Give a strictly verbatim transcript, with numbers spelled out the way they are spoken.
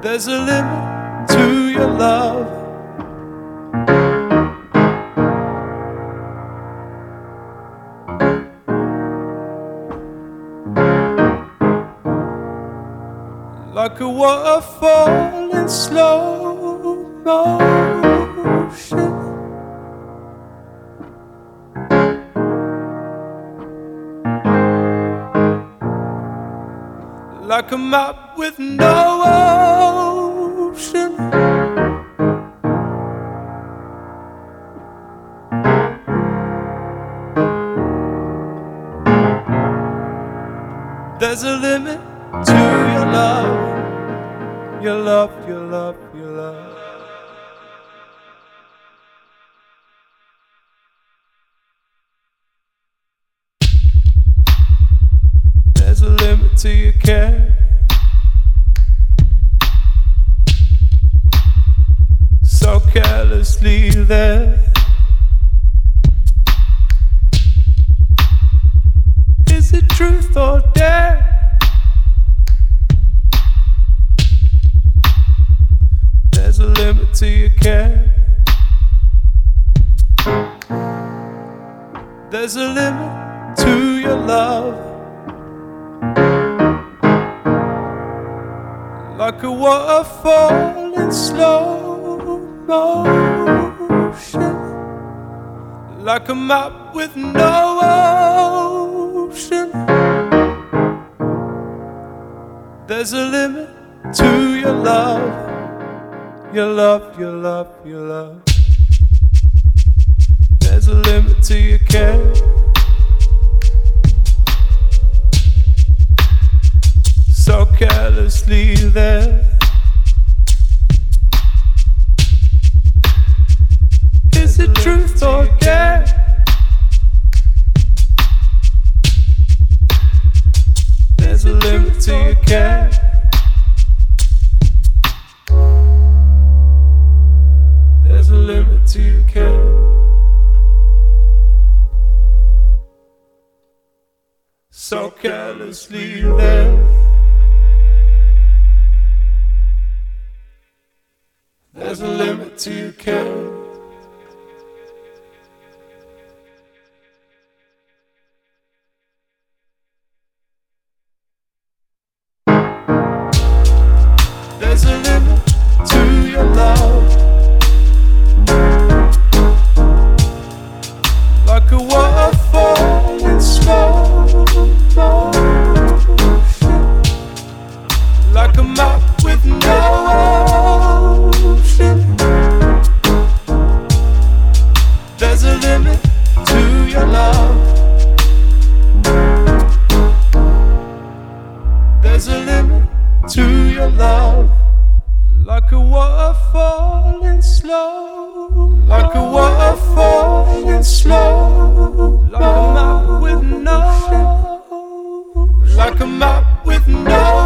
There's a limit to your love. Like a waterfall in slow motion, like a map with no ocean. There's a limit to your love, your love, your love, your love. There's a limit to your care, so carelessly there. Is it truth or dare? There's a limit to your care. There's a limit to your love. Like a waterfall in slow motion, like a map with no ocean. There's a limit to your love, your love, your love, your love. There's a limit to your care, so carelessly there. Is it truth or dare? There's a limit to your care. There's a limit to your care, so carelessly there. There's a limit to your care. There's a limit to your love. Like a waterfall in slow motion, like a map with no ocean. There's a limit to your love. There's a limit to your love. Like a waterfall in slow, like a waterfall in slow, like a map with no, like a map with no